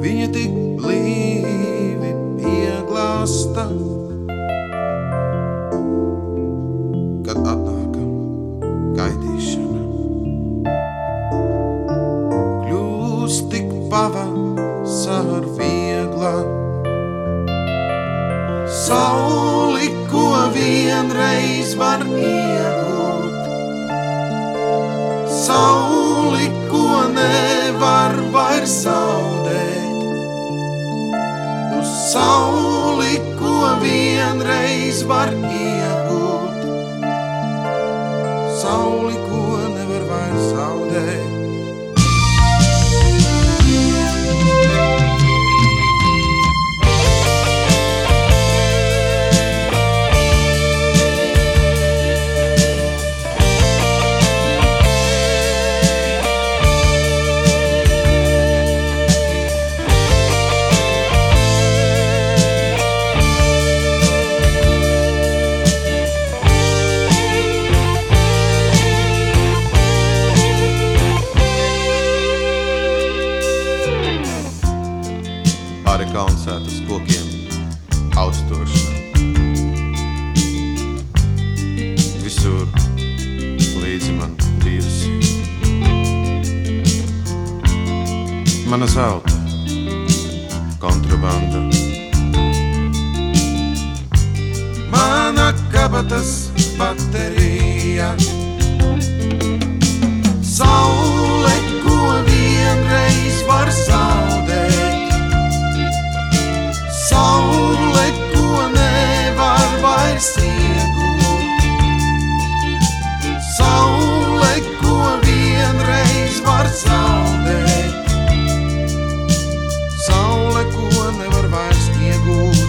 Viņa tik blīvi pieglāsta, kad atnāk gaidīšana. Kļūst tik pavasar viegla, sauli, ko vienreiz var iegūt, sauli, ko nevar vairs zaudēt, uz sauli, ko vienreiz var iegūt, sauli, ko nevar vairs zaudēt. Pāri kalnsētas kokiem auztošana. Visur līdzi man bijusi mana zelta kontrabanda, mana kabatas baterija, saule, ko vienreiz var zaudēt, saule, ko nevar vairs iegūt, saule, ko vienreiz var zaudēt, saule, ko nevar vairs iegūt.